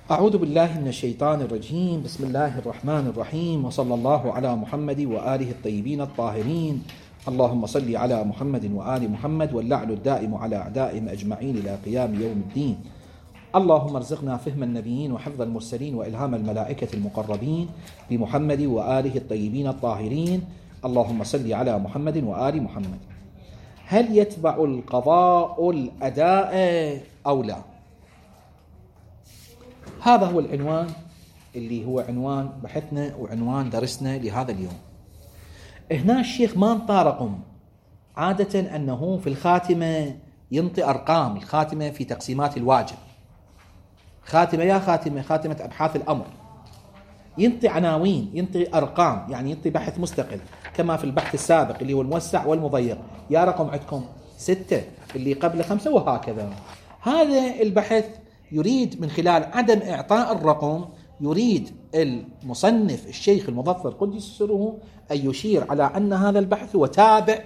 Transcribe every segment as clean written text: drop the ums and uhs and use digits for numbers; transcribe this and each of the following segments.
أعوذ بالله من الشيطان الرجيم. بسم الله الرحمن الرحيم، وصلى الله على محمد وآله الطيبين الطاهرين. اللهم صل على محمد وآل محمد، واللعن الدائم على أعدائهم أجمعين إلى قيام يوم الدين. اللهم ارزقنا فهم النبيين وحفظ المرسلين وإلهام الملائكة المقربين بمحمد وآله الطيبين الطاهرين. اللهم صل على محمد وآل محمد. هل يتبع القضاء الأداء أو لا؟ هذا هو العنوان اللي هو عنوان بحثنا وعنوان درسنا لهذا اليوم. هنا الشيخ ما انطارقم عادة أنه في الخاتمة ينطي أرقام. الخاتمة في تقسيمات الواجب خاتمة يا خاتمة أبحاث الأمر، ينطي عناوين، ينطي أرقام، يعني ينطي بحث مستقل كما في البحث السابق اللي هو الموسع والمضيق. يا رقم عندكم 6، اللي قبل 5، وهكذا. هذا البحث يريد من خلال عدم إعطاء الرقم، يريد المصنف الشيخ المظفر قدس سره أن يشير على أن هذا البحث هو تابع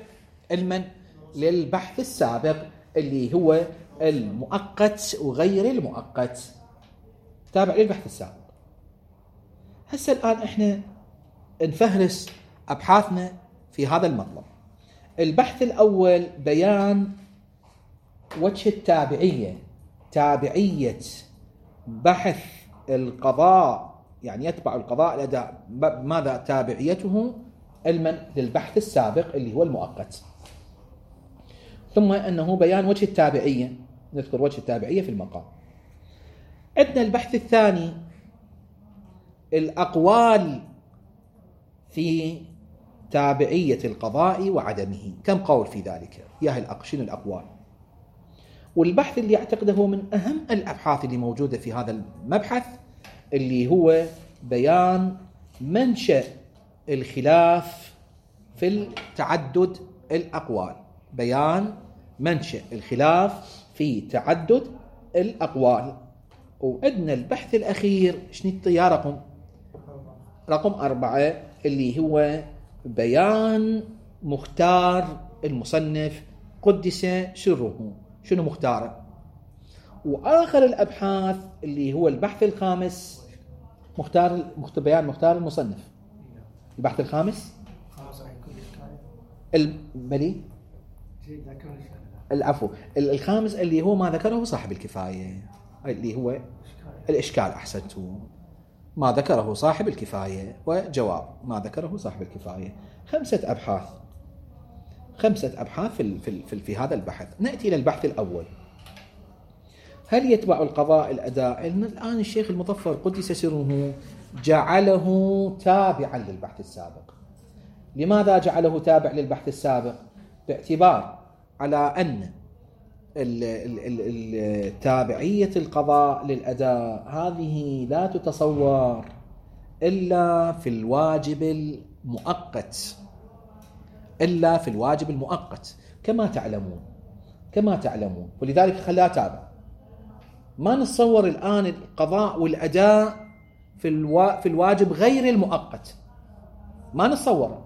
للبحث السابق اللي هو المؤقت وغير المؤقت، تابع للبحث السابق. هسه الآن احنا نفهرس أبحاثنا في هذا المطلب. البحث الأول بيان وجه التابعية، تابعية بحث القضاء، يعني يتبع القضاء الأداء، ماذا تابعيته علما للبحث السابق اللي هو المؤقت. ثم أنه بيان وجه التابعية، نذكر وجه التابعية في المقام. عندنا البحث الثاني الأقوال في تابعية القضاء وعدمه، كم قول في ذلك، شنو الأقوال. والبحث اللي أعتقده هو من أهم الأبحاث اللي موجودة في هذا المبحث اللي هو بيان منشأ الخلاف في تعدد الأقوال، بيان منشأ الخلاف في تعدد الأقوال. وعندنا البحث الأخير شنو يا رقم 4 اللي هو بيان مختار المصنف قدس سره، شنو مختاره. وآخر الأبحاث اللي هو البحث الخامس بيان مختار المصنف. البحث الخامس العفو الخامس اللي هو ما ذكره صاحب الكفاية، اللي هو الإشكال. أحسنتم، ما ذكره صاحب الكفاية وجواب ما ذكره صاحب الكفاية. 5 أبحاث في هذا البحث. نأتي إلى البحث الأول، هل يتبع القضاء الأداء؟ الآن الشيخ المظفر قدس سره جعله تابعا للبحث السابق. لماذا جعله تابع للبحث السابق؟ باعتبار على أن تابعية القضاء للأداء هذه لا تتصور إلا في الواجب المؤقت، كما تعلمون، ولذلك خلاها تابع. ما نتصور الآن القضاء والأداء في الواجب غير المؤقت، ما نتصوره،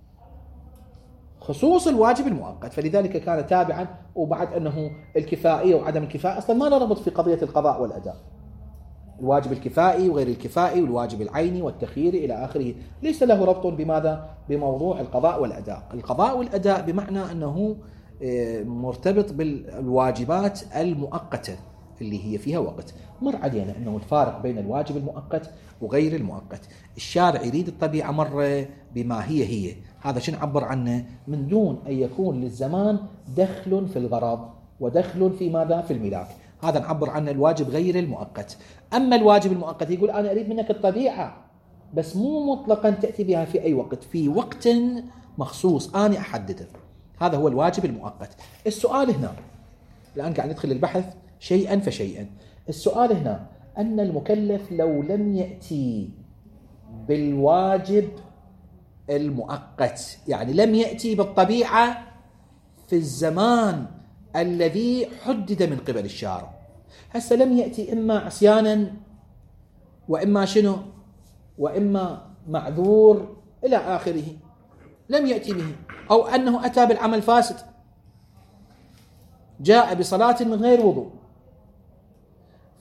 خصوص الواجب المؤقت. فلذلك كان تابعا. وبعد أنه الكفائية وعدم الكفائية أصلا ما نربط في قضية القضاء والأداء، الواجب الكفائي وغير الكفائي والواجب العيني والتخييري إلى آخره، ليس له ربط بماذا؟ بموضوع القضاء والأداء. القضاء والأداء بمعنى أنه مرتبط بالواجبات المؤقتة اللي هي فيها وقت. مر علينا أنه الفارق بين الواجب المؤقت وغير المؤقت. الشارع يريد الطبيعة مرة بما هي، هذا شو نعبر عنه؟ من دون أن يكون للزمان دخل في الغرض ودخل في ماذا؟ في الملاك. هذا نعبر عنه الواجب غير المؤقت. أما الواجب المؤقت يقول أنا أريد منك الطبيعة، بس مو مطلقا تأتي بها في أي وقت، في وقت مخصوص أنا أحدده. هذا هو الواجب المؤقت. السؤال هنا، الآن قاعد ندخل البحث شيئا فشيئا. السؤال هنا أن المكلف لو لم يأتي بالواجب المؤقت، يعني لم يأتي بالطبيعة في الزمان الذي حدد من قبل الشارع. هسه لم يأتي إما عصيانا وإما شنو وإما معذور إلى آخره، لم يأتي به، أو أنه أتى بالعمل فاسد، جاء بصلاة من غير وضوء،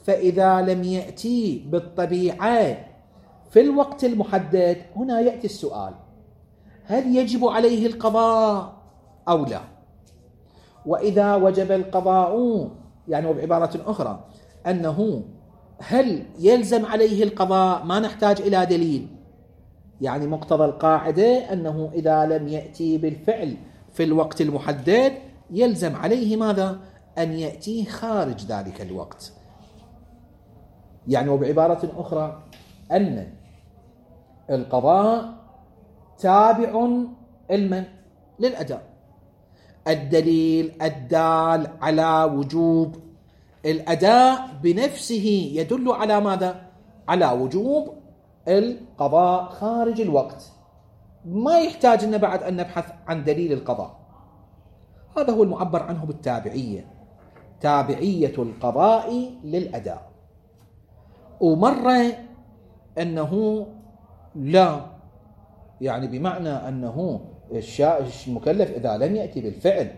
فإذا لم يأتي بالطبيعة في الوقت المحدد، هنا يأتي السؤال: هل يجب عليه القضاء أو لا؟ وإذا وجب القضاء، يعني وبعبارة أخرى أنه هل يلزم عليه القضاء؟ ما نحتاج إلى دليل، يعني مقتضى القاعدة أنه إذا لم يأتي بالفعل في الوقت المحدد يلزم عليه ماذا؟ أن يأتي خارج ذلك الوقت. يعني وبعبارة أخرى أن القضاء تابع علما للأداء. الدليل الدال على وجوب الأداء بنفسه يدل على ماذا؟ على وجوب القضاء خارج الوقت، ما يحتاج لنا بعد أن نبحث عن دليل القضاء. هذا هو المعبر عنه بالتابعية، تابعية القضاء للأداء. ومرة أنه لا، يعني بمعنى أنه المكلف إذا لم يأتي بالفعل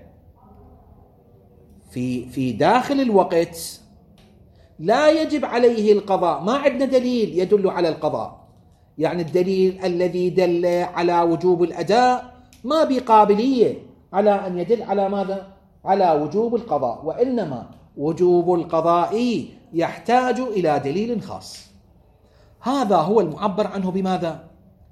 في داخل الوقت لا يجب عليه القضاء. ما عندنا دليل يدل على القضاء، يعني الدليل الذي دل على وجوب الأداء ما بقابلية على أن يدل على ماذا؟ على وجوب القضاء، وإنما وجوب القضاء يحتاج إلى دليل خاص. هذا هو المعبر عنه بماذا؟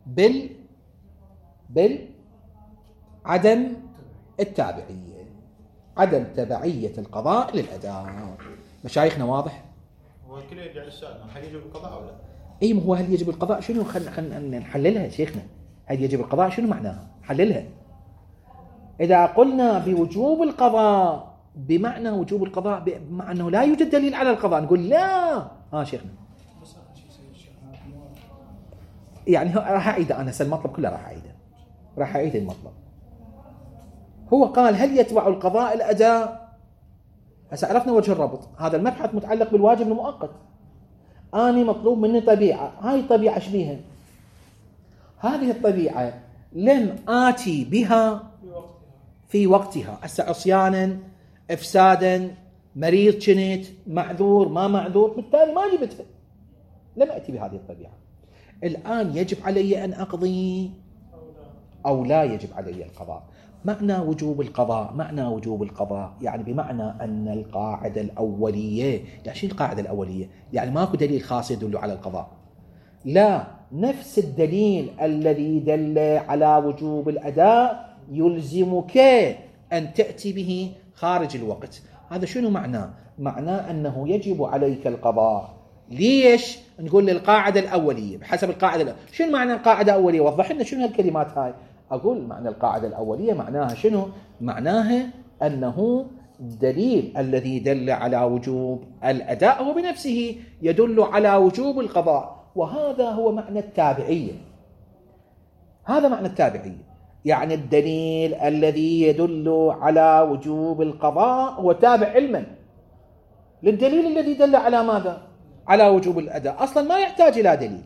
عدم التابعية، عدم تبعية القضاء للأداء. مشايخنا واضح؟ هو الكل يرجع للسؤال: هل يجب القضاء أو لا؟ اي، ما هو هل يجب القضاء شنو؟ خلينا نحللها شيخنا. هل يجب القضاء شنو معناها؟ حللها. إذا قلنا بوجوب القضاء بمعنى وجوب القضاء بمعنى أنه لا يوجد دليل على القضاء، نقول لا. شيخنا يعني راح أعيد أنا المطلب كله، راح أعيد المطلب. هو قال هل يتبع القضاء الأداء؟ هسه عرفنا وجه الربط. هذا المبحث متعلق بالواجب المؤقت. أنا مطلوب مني طبيعة، هاي الطبيعة شبيها؟ هذه الطبيعة لم آتي بها في وقتها، هسه عصيانا، إفسادا، مريض كنت، معذور ما معذور، بالتالي ما جبتها، لم أتي بهذه الطبيعة. الآن يجب علي أن أقضي أو لا يجب علي القضاء؟ معنى وجوب القضاء يعني بمعنى أن القاعدة الأولية، يعني شو القاعدة الأولية؟ يعني ماكو دليل خاص يدل على القضاء، لا، نفس الدليل الذي دل على وجوب الأداء يلزمك أن تأتي به خارج الوقت. هذا شنو معناه؟ معناه أنه يجب عليك القضاء. ليش؟ نقول للقاعدة الأولية بحسب القاعدة الأولية. شنو معنى القاعدة الأولية؟ وضح لنا شنو هالكلمات هاي. أقول معنى القاعدة الأولية معناها شنو؟ معناها أنه الدليل الذي دل على وجوب الأداء هو بنفسه يدل على وجوب القضاء، وهذا هو معنى التابعية. هذا معنى التابعية، يعني الدليل الذي يدل على وجوب القضاء هو تابع علما للدليل الذي دل على ماذا؟ على وجوب الأداء. أصلا ما يحتاج إلى دليل،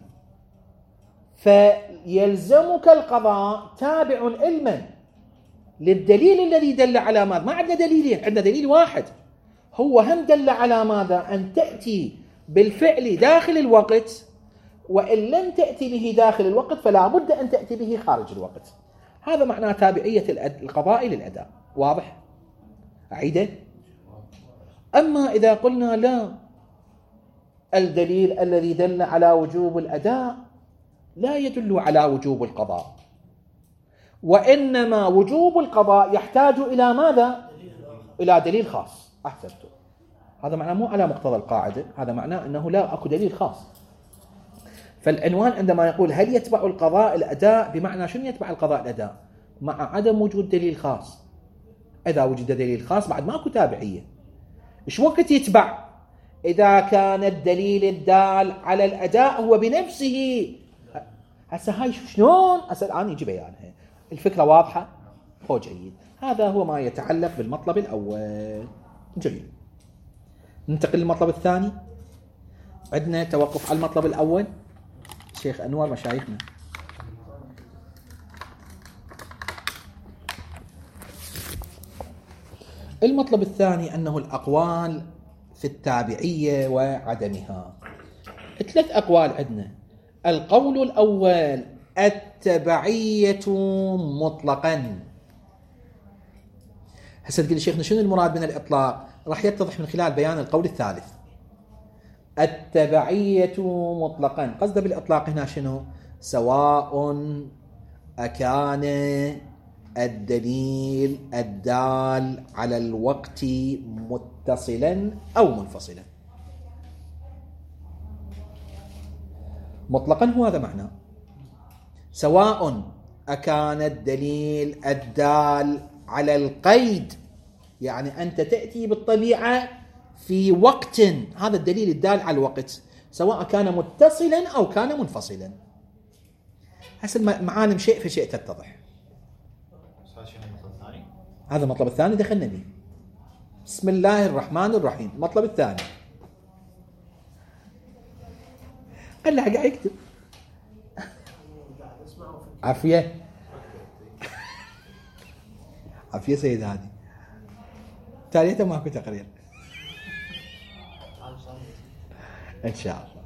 فيلزمك القضاء تابع علما للدليل الذي دل على ماذا؟ ما عندنا دليلين، عندنا دليل واحد، هو هم دل على ماذا؟ أن تأتي بالفعل داخل الوقت، وإن لم تأتي به داخل الوقت فلا بد أن تأتي به خارج الوقت. هذا معنى تابعية القضاء للأداء. واضح؟ أعيده. أما إذا قلنا لا، الدليل الذي دل على وجوب الأداء لا يدل على وجوب القضاء، وإنما وجوب القضاء يحتاج إلى ماذا؟ إلى دليل خاص. أحسنتم. هذا معناه مو على مقتضى القاعدة، هذا معناه أنه لا أكو دليل خاص. فالعنوان عندما يقول هل يتبع القضاء الأداء، بمعنى شنو يتبع القضاء الأداء؟ مع عدم وجود دليل خاص. إذا وجد دليل خاص بعد ماكو تابعية. إيش وقت يتبع؟ إذا كان الدليل الدال على الأداء هو بنفسه. هسه هاي شلون؟ الآن يجي بيانها. الفكرة واضحة؟ هو جيد. هذا هو ما يتعلق بالمطلب الأول. جميل. ننتقل للمطلب الثاني. عندنا توقف على المطلب الأول. شيخ أنور مشايخنا. المطلب الثاني أنه الأقوال في التابعية وعدمها. 3 أقوال عندنا. القول الأول التبعية مطلقا. هسه تقول شيخنا شنو المراد من الإطلاق؟ راح يتضح من خلال بيان القول الثالث. التبعية مطلقا قصده بالإطلاق هنا شنو؟ سواء أكان الدليل الدال على الوقت متصلا أو منفصلا. مطلقا هو هذا معناه. سواء أكان الدليل الدال على القيد، يعني أنت تأتي بالطبيعة في وقت، هذا الدليل الدال على الوقت، سواء كان متصلا أو كان منفصلا. هسه المعالم شيء فشيء تتضح. هذا المطلب الثاني دخلنا به. بسم الله الرحمن الرحيم. المطلب الثاني قال له قاعد يكتب. عافية عافية سيد هادي. تاليته ماكو تقرير إن شاء الله.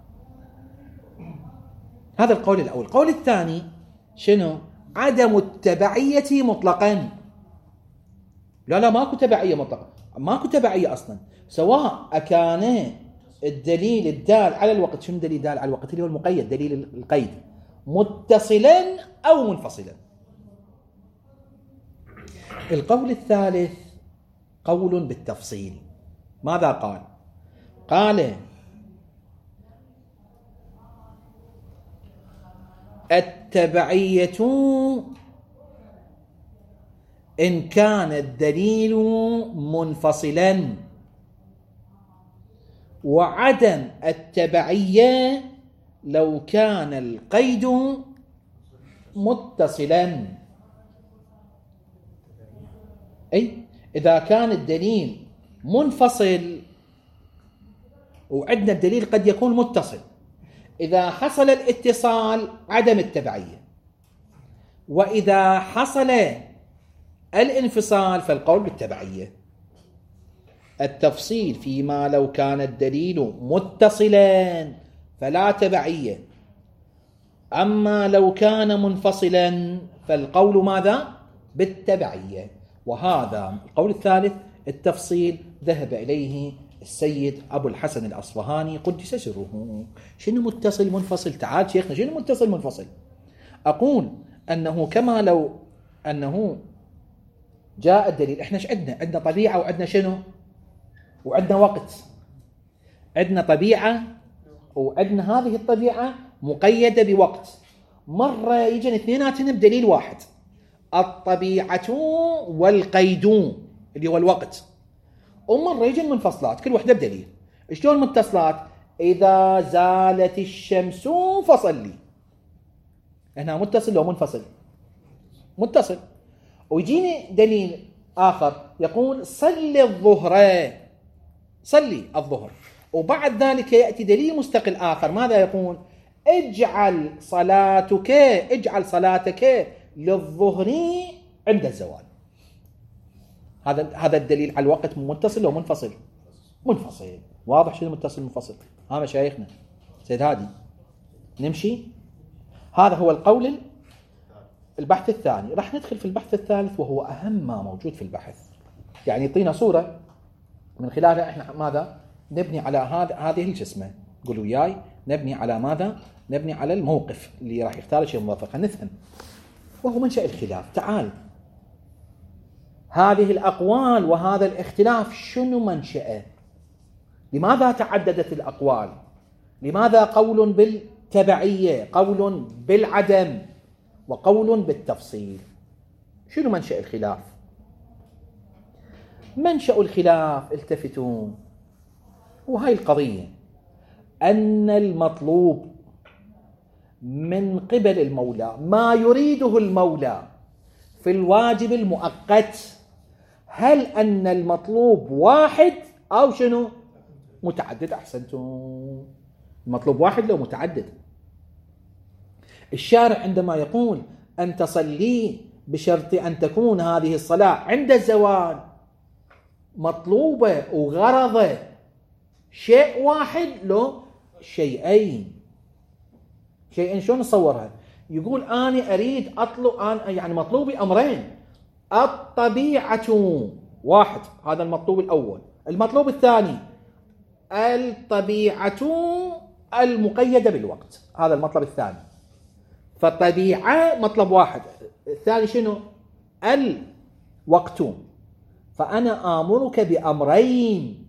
هذا القول الأول. القول الثاني شنو؟ عدم التبعية مطلقا. لا ماكو تبعية مطلقا، ماكو تبعية أصلا. سواء أكان الدليل الدال على الوقت، شنو دليل دال على الوقت؟ اللي هو المقيد، دليل القيد، متصلا أو منفصلا. القول الثالث قول بالتفصيل. ماذا قال؟ قال التبعية إن كان الدليل منفصلا، وعدم التبعية لو كان القيد متصلا. أي إذا كان الدليل منفصل وعندنا الدليل قد يكون متصل، إذا حصل الاتصال عدم التبعية، وإذا حصل الانفصال فالقول بالتبعية. التفصيل فيما لو كان الدليل متصلا فلا تبعية، أما لو كان منفصلا فالقول ماذا؟ بالتبعية. وهذا القول الثالث التفصيل ذهب إليه السيد أبو الحسن الأصفهاني قدس سره. شنو متصل منفصل؟ تعال شيخنا شنو متصل منفصل؟ أقول أنه كما لو أنه جاء الدليل. إحنا ايش عندنا؟ عندنا طبيعة وعندنا شنو؟ وعندنا وقت. عندنا طبيعة وعندنا هذه الطبيعة مقيدة بوقت. مرة يجن اثنيناتهم بدليل واحد، الطبيعة والقيد اللي هو الوقت، ومرة يجن منفصلات كل واحدة بدليل. شلون متصلات؟ إذا زالت الشمس فصلي. هنا متصل لو منفصل؟ متصل. ويجيني دليل آخر يقول صلي الظهر، صلي الظهر، وبعد ذلك يأتي دليل مستقل آخر ماذا يقول؟ اجعل صلاتك للظهر عند الزوال. هذا الدليل على الوقت متصل أو منفصل؟ منفصل. واضح شنو متصل منفصل؟ ها مشايخنا سيد هادي نمشي. هذا هو القول البحث الثاني. راح ندخل في البحث الثالث وهو أهم ما موجود في البحث، يعني يعطينا صورة من خلالها احنا ماذا نبني على هذه الجسمة. قولوا وياي نبني على ماذا؟ نبني على الموقف اللي راح يختار شيء موافق. نفهم وهو منشأ الخلاف. تعال هذه الأقوال وهذا الاختلاف شنو منشأه؟ لماذا تعددت الأقوال؟ لماذا قول بالتبعية، قول بالعدم، وقول بالتفصيل؟ شنو منشأ الخلاف؟ منشأ الخلاف التفتوا وهاي القضية أن المطلوب من قبل المولى ما يريده المولى في الواجب المؤقت، هل أن المطلوب واحد أو شنو؟ متعدد. أحسنتم، المطلوب واحد لو متعدد. الشارع عندما يقول أن تصلي بشرط أن تكون هذه الصلاة عند الزوال، مطلوبة وغرضة شيء واحد لو شيئين. شيئين شلون نصورها؟ يقول أنا أريد أطلب يعني مطلوبي أمرين. الطبيعة واحد، هذا المطلوب الأول. المطلوب الثاني الطبيعة المقيدة بالوقت، هذا المطلب الثاني. فالطبيعة مطلب واحد، الثاني شنو؟ الوقت. فأنا آمرك بأمرين.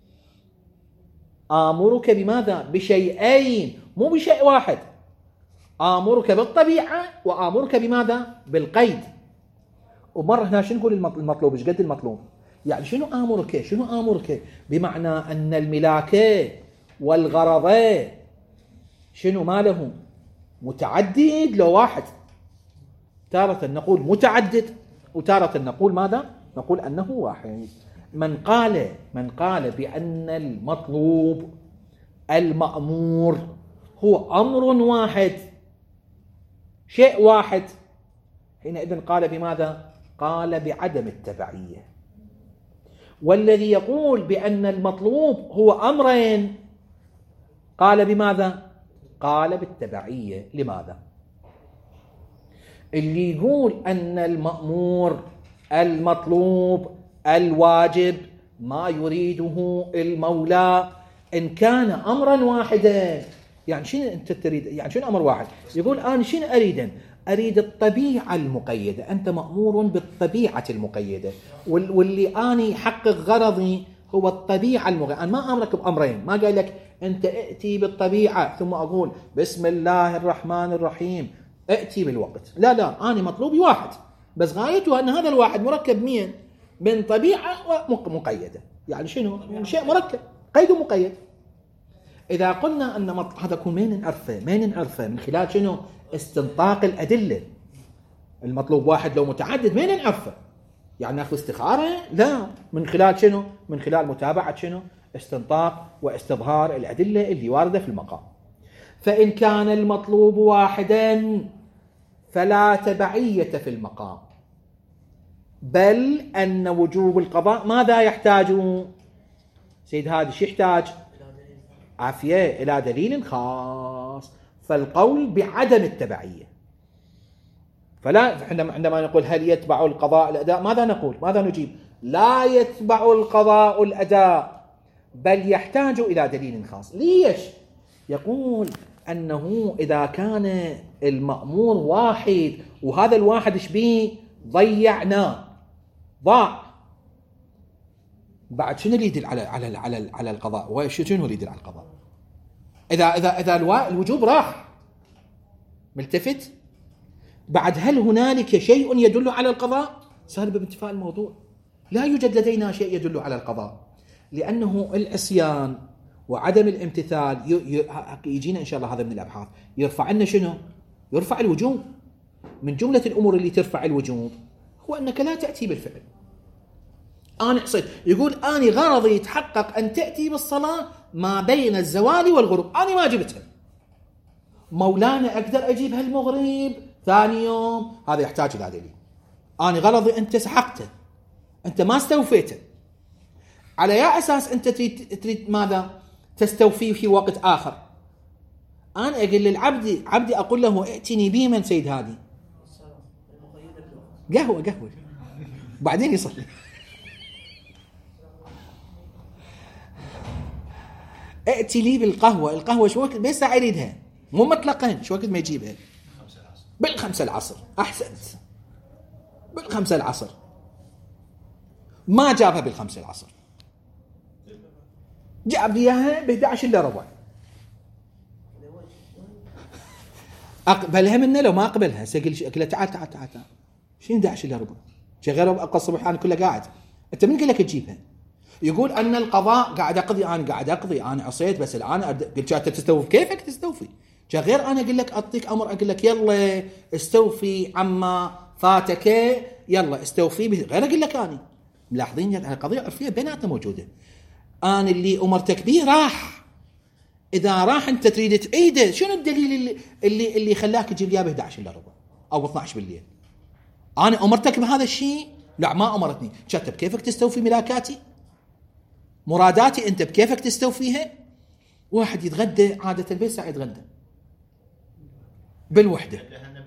آمرك بماذا؟ بشيئين، مو بشيء واحد. آمرك بالطبيعة وآمرك بماذا؟ بالقيد. ومرة هنا شنو نقول المطلوب؟ ايش قد المطلوب؟ يعني شنو آمرك؟ شنو آمرك؟ بمعنى أن الملاكة والغرض شنو ما له؟ متعدد لو واحد. تارة نقول متعدد وتارة نقول ماذا؟ نقول أنه واحد. من قال بأن المطلوب المأمور هو أمر واحد، شيء واحد، حينئذ قال بماذا؟ قال بعدم التبعية. والذي يقول بأن المطلوب هو أمرين قال بماذا؟ قال بالتبعية. لماذا؟ اللي يقول أن المأمور المطلوب الواجب ما يريده المولى إن كان أمرا واحدا. يعني شنو أنت تريد؟ يعني شنو أمر واحد؟ يقول أنا شنو أريد الطبيعة المقيدة. أنت مأمور بالطبيعة المقيدة، واللي أنا حقق غرضي هو الطبيعة المقيدة. أنا ما أمرك بأمرين، ما قال لك أنت ائتي بالطبيعة ثم أقول بسم الله الرحمن الرحيم ائتي بالوقت. لا، أنا مطلوبي واحد، بس غايته أن هذا الواحد مركب من طبيعة ومقيدة. يعني شنو؟ شيء مركب، قيد ومقيد. إذا قلنا أن هذا يكون مين نعرفه؟ من خلال شنو؟ استنطاق الأدلة. المطلوب واحد لو متعدد مين نعرفه؟ يعني ناخذ استخارة؟ لا، من خلال شنو؟ من خلال متابعة شنو؟ استنطاق واستظهار الأدلة اللي واردة في المقام. فإن كان المطلوب واحدا فلا تبعية في المقام، بل أن وجوب القضاء ماذا يحتاج؟ سيد هذا شو يحتاج؟ عافية، إلى دليل خاص. فالقول بعدم التبعية. فلا عندما نقول هل يتبع القضاء الأداء، ماذا نقول؟ ماذا نجيب؟ لا يتبع القضاء الأداء، بل يحتاج إلى دليل خاص. ليش؟ يقول أنه إذا كان المأمور واحد وهذا الواحد ايش بيه؟ ضاع. بعد شنو اللي يدل على القضاء؟ وشنو اللي يدل على القضاء؟ إذا الوجوب راح ملتفت، بعد هل هنالك شيء يدل على القضاء؟ سالب بانتفاء الموضوع. لا يوجد لدينا شيء يدل على القضاء، لأنه العصيان وعدم الامتثال يجينا إن شاء الله هذا من الأبحاث يرفع لنا شنو؟ يرفع الوجوب. من جملة الأمور اللي ترفع الوجوب هو أنك لا تأتي بالفعل. أنا عصيت، يقول أنا غرضي يتحقق أن تأتي بالصلاة ما بين الزوال والغروب، أنا ما جبتها. مولانا أقدر أجيبها المغرب ثاني يوم، هذا يحتاج إلى دليل. أنا غرضي أنت سحقته، أنت ما استوفيته. على أي أساس أنت تريد ماذا؟ تستوفيه في وقت آخر. أنا أقول للعبد عبدي أقول له ائتني به من سيد هادي قهوة بعدين يصلي. ائتي لي القهوة شو وقت بس أريدها، مو مطلقا شو وقت ما يجيبها؟ بالخمسة العصر. أحسنت، بالخمسة العصر. ما جابها بالخمسة العصر، جاب لي اياها ب11 الا ربع. اقبلها منه لو ما اقبلها سأقول له تعال شنو 11 الا ربع؟ شغال ابقى الصبح انا كله قاعد. انت من قال لك تجيبها؟ يقول ان القضاء قاعد اقضي انا عصيت، بس الان قلت انت تستوفي كيفك تستوفي؟ غير انا اقول لك اعطيك امر، اقول لك يلا استوفي عما فاتك، يلا استوفي به. غير اقول لك انا ملاحظين القضيه عرفيه بيناتنا موجوده. أنا اللي أمرتك به راح، إذا راح أنت تريد تعيده، شنو الدليل اللي خلاك تجيب لي 11 إلا ربع أو 12 بالليل؟ أنا أمرتك بهذا الشيء؟ لا ما أمرتني. كتب كيفك تستوفي ملاكاتي؟ مراداتي أنت بكيفك تستوفيها. واحد يتغدى عادة بساعة يتغدى بالوحدة،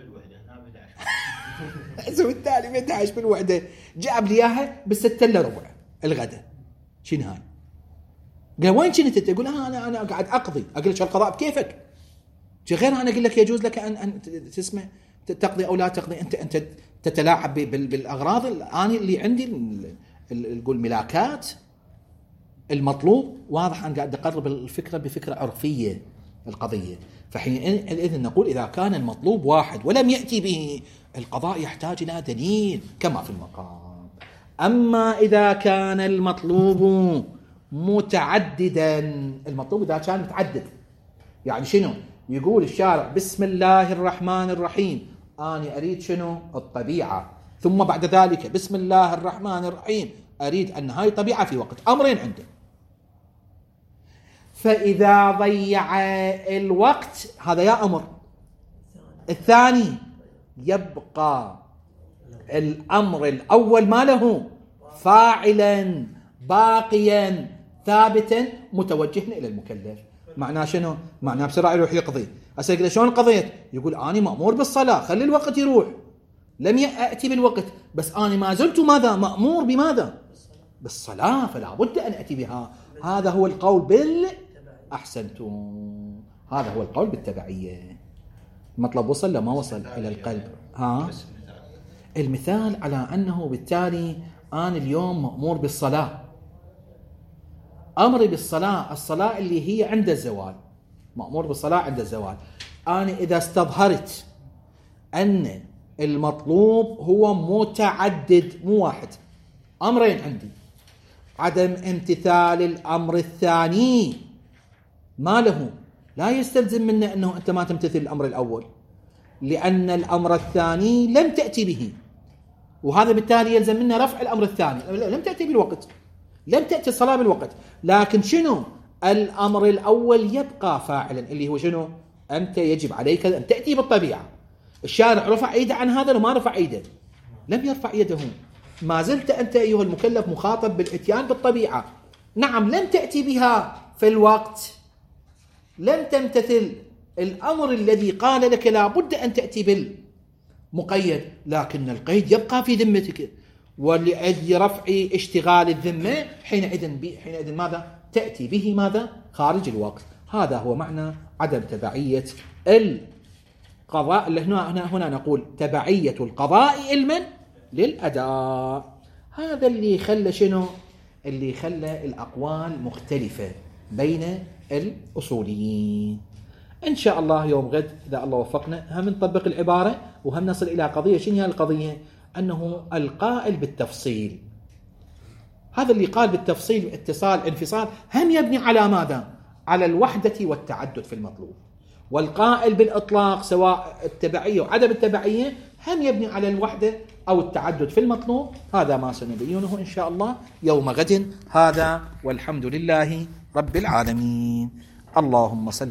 وبالتالي 11 بالوحدة جاب لي إياها ب6 إلا ربع الغداء. شنو هاي؟ قال وين كنت؟ تقول أنا قاعد أقضي. أقول لك القضاء بكيفك، غير أنا أقول لك يجوز لك أن تسمع تقضي أو لا تقضي. أنت تتلاعب بالأغراض الآن اللي عندي، نقول ملاكات. المطلوب واضح، أنا قاعد أقرب الفكرة بفكرة عرفية القضية. فحينئذ نقول إذا كان المطلوب واحد ولم يأتي به، القضاء يحتاج إلى دليل كما في المقام. أما إذا كان المطلوب متعددا، المطلوب إذا كان متعدد، يعني شنو؟ يقول الشارع بسم الله الرحمن الرحيم، أنا أريد شنو؟ الطبيعة، ثم بعد ذلك بسم الله الرحمن الرحيم أريد أن هاي طبيعة في وقت. أمرين عنده. فإذا ضيع الوقت هذا يا أمر. الثاني يبقى الأمر الأول ما له فاعلا باقيا ثابتا متوجها إلى المكلف. معناه شنو؟ معناه بسرعة يروح يقضي. أسأل شلون قضيت؟ يقول أنا مأمور بالصلاة، خلي الوقت يروح، لم يأتي بالوقت، بس أنا ما زلت ماذا؟ مأمور بماذا؟ بالصلاة، فلا بد أن أتي بها. هذا هو القول أحسنتم، هذا هو القول بالتبعية. المطلب وصل لما وصل إلى القلب. المثال على أنه بالتالي أنا اليوم مأمور بالصلاة، أمري بالصلاة، الصلاة اللي هي عند الزوال، مأمور بالصلاة عند الزوال. أنا إذا استظهرت أن المطلوب هو متعدد مو واحد، أمرين عندي، عدم امتثال الأمر الثاني ما له، لا يستلزم منه أنه أنت ما تمتثل الأمر الأول، لأن الأمر الثاني لم تأتي به، وهذا بالتالي يلزم منه رفع الأمر الثاني. لم تأتي بالوقت، لم تأتي الصلاة بالوقت، لكن شنو؟ الأمر الأول يبقى فاعلا، اللي هو شنو؟ أنت يجب عليك أن تأتي بالطبيعة. الشارع رفع يده عن هذا وما رفع يده؟ لم يرفع يده. ما زلت أنت أيها المكلف مخاطب بالإتيان بالطبيعة. نعم لم تأتي بها في الوقت، لم تمتثل الأمر الذي قال لك لا بد أن تأتي بالمقيد، لكن القيد يبقى في ذمتك، ولأجل رفع اشتغال الذمة حينئذ ماذا؟ تأتي به ماذا؟ خارج الوقت. هذا هو معنى عدم تبعية القضاء. هنا نقول تبعية القضاء علما للأداء. هذا اللي خلى شنو؟ اللي خلى الأقوال مختلفة بين الأصوليين. إن شاء الله يوم غد إذا الله وفقنا هم نطبق العبارة وهم نصل إلى قضية. شنو هي القضية؟ أنه القائل بالتفصيل، هذا اللي قال بالتفصيل اتصال انفصال هم يبني على ماذا؟ على الوحدة والتعدد في المطلوب. والقائل بالإطلاق سواء التبعية وعدم التبعية هم يبني على الوحدة أو التعدد في المطلوب. هذا ما سنبينه إن شاء الله يوم غد. هذا والحمد لله رب العالمين. اللهم صل